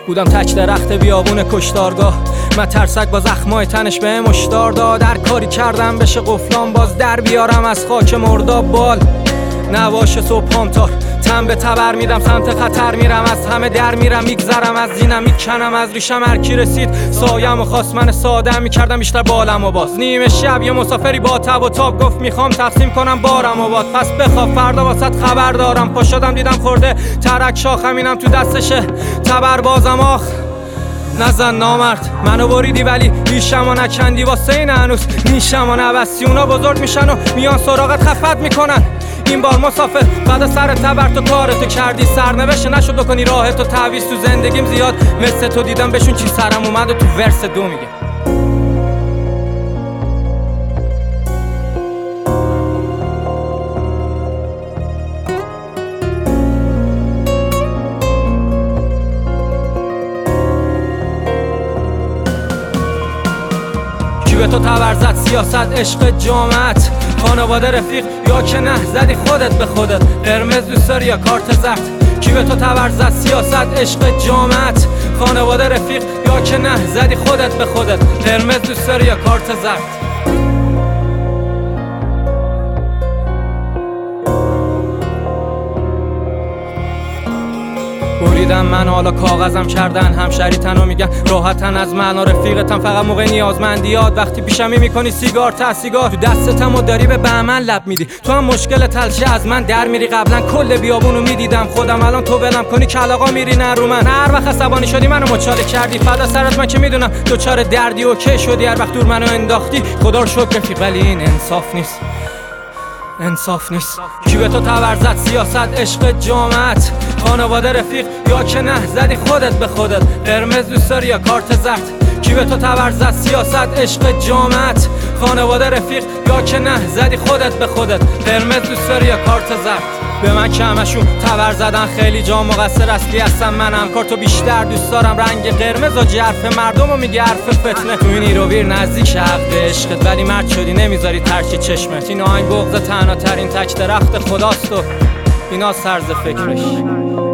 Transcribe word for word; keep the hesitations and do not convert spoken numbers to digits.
بودم تک درخت بیابون کشتارگاه، من ترسک با زخمای تنش به مشتار داد. هر کاری کردم بشه قفلان باز در بیارم از خاک مرداب بال. نواش صبحام تار تن به تبر میدم، سمت خطر میرم، از همه در میرم، میگذرم از زینم، میکنم از ریشم. هر کی رسید سایم و خواست من ساده میکردم بیشتر بالم و باز. نیمه شب یه مسافری با تب و تاب گفت میخوام تقسیم کنم بارم و باد. پس بخواب فردا واسط خبر دارم. پا شدم دیدم خورده ترک شاخم، اینم تو دستشه تبر بازم. آخ نزن نامرد منو بریدی ولی ریشم و نکندی، واسه این هنوز نیشم و نبستی. اونا بزرگ میشن و میان سراغت خفت میکنن. این بار مسافر بعد سر تبر تو کارتو کردی، سرنوشت نشد بکنی راهتو تعویض. تو زندگیم زیاد مثل تو دیدم، بشون چی سرم اومد و تو ورس دو میگه. به تو تبر زد سیاست عشق جامعت، خانواده رفیق یا که نه زدی خودت به خودت. قرمز دوست داری یا کارت زرد؟ کی به تو تبر زد سیاست عشق جامعت، خانواده رفیق یا که نه زدی خودت به خودت. قرمز دوست داری یا کارت زرد؟ بریدم من حالا کاغذم کردن همشریتن و میگن راحتن از من و رفیقتم، فقط موقع نیازمندیات وقتی پیشمی میکنی سیگار تا سیگار تو دستتم و داری به بهمن لب میدی. تو هم مشکل تلشه از من در میری، قبلا کل بیابونو میدیدم خودم، الان تو ولم کنی کلاغا میری نه رو من. هر وقت عصبانی شدی منو مچاله کردی، فدا سرت من که میدونم دوچار دردی و کی شدی. هر وقت دور منو انداختی خدا رو شکر رفیق، ولی این انصاف نیست، انصاف نیست. کی به تو تبر زد سیاست عشق جامعت، خانواده رفیق یا که نه زدی خودت به خودت. قرمز دوست داری یا کارت زرد؟ کی به تو تبر زد سیاست عشق جامعت، خانواده رفیق یا که نه زدی خودت به خودت. قرمز دوست داری یا کارت زرد؟ به من که همشون تبر زدن خیلی جا، مقصر اصلی هستم منم. کارتو بیشتر دوست دارم، رنگ قرمز و جرف مردم و میگه حرف فتنه. تو این ایرویر نزدیک حق به عشقت، ولی مرد شدی نمیذاری ترک چشمت. این آهنگ بغض تنها ترین تک درخت خداست و اینا سرز فکرش.